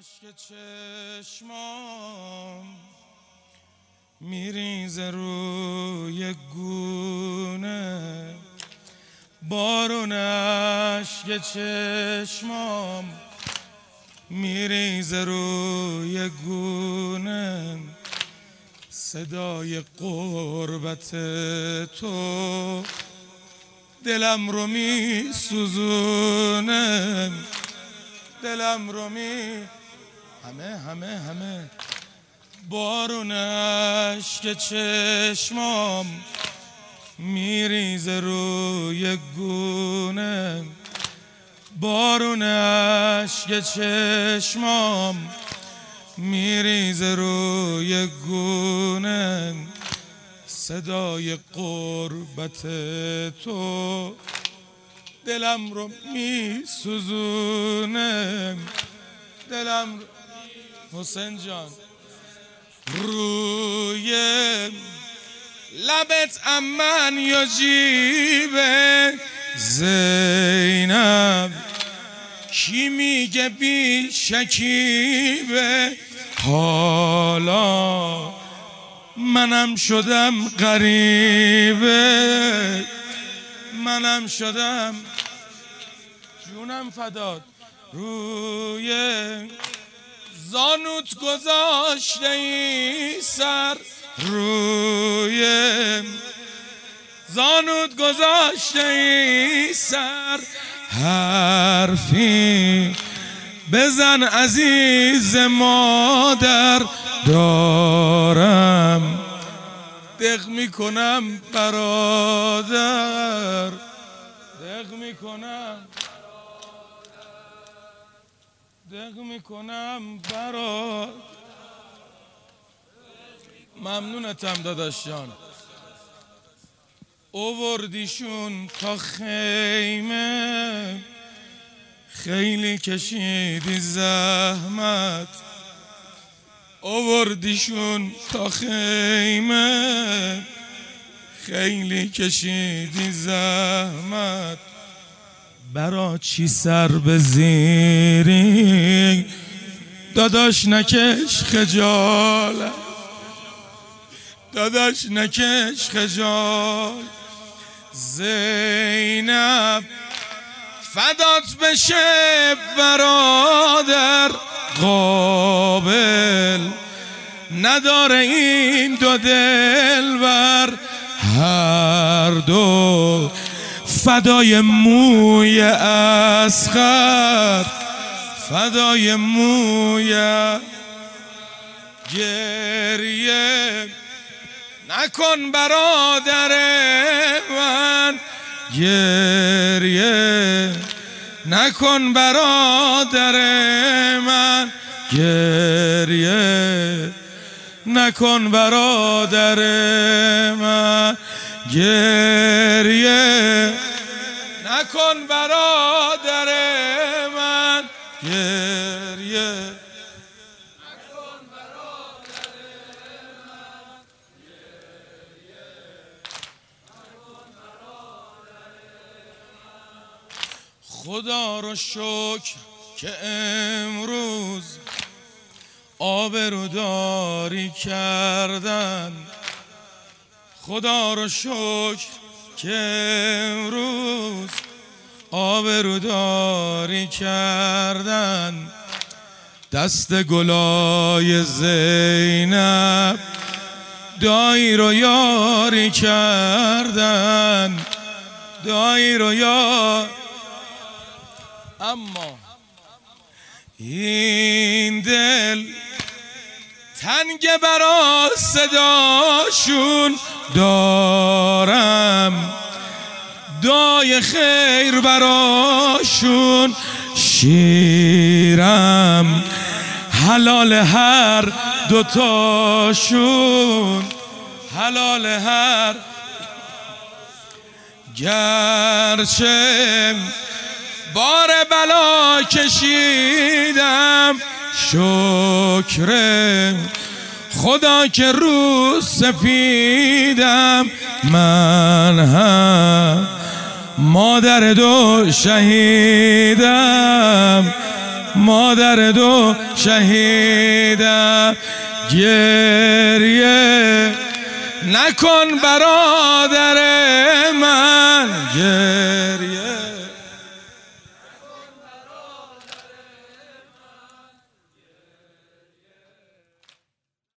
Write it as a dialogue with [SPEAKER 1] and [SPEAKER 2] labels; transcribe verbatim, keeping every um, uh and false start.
[SPEAKER 1] اشک چشمام میریزه روی گونه، بارون اشک چشمام میریزه روی گونه، صدای قربت تو دلم رو میسوزونه، دلم رو می همه همه همه بارون اشک چشمام میریزه روی گونه، بارون اشک چشمام میریزه روی گونه، صدای قربت تو دلم رو میسوزونه، دلم رو... حسین جان روی لبت امن یا جیبه زینب، کی میگه بی شکیبه، حالا منم شدم غریبه، منم شدم جونم فداد، روی زانوت گذاشته ای سر، روی زانوت گذاشته ای سر، حرفی بزن عزیز مادر، دارم دق میکنم برادر، دق میکنم دق میکنم برادر. ممنونتم داداش جان. اووردیشون تا خیمه، خیلی کشیدی زحمت، اووردیشون تا خیمه، خیلی کشیدی زحمت، برا چی سر بزیری داداش نکش خجالت، داداش نکش خجال. زینب فدات بشه برادر، قابل نداره این دو دلبر، هر دو فدای موی اصغر، فدای موی. گریه نکن برادر من، گریه نکن برادر من، گریه نکن برادر من، گریه نکن برادر من، گریه خدا رو شکر که امروز آبروداری کردن، خدا رو شکر که امروز آبروداری کردن، دست گلای زینب دایی رو یاری کردن، دایی رو یار. اما این دل تنگ برا صداشون، دارم دعای خیر براشون، شیرم حلال هر دوتاشون، حلال هر. گرچه بار بلا کشیدم، شکر خدا که رو سپیدم، من هم مادر دو شهیدم، مادر دو شهیدم. گریه نکن برادر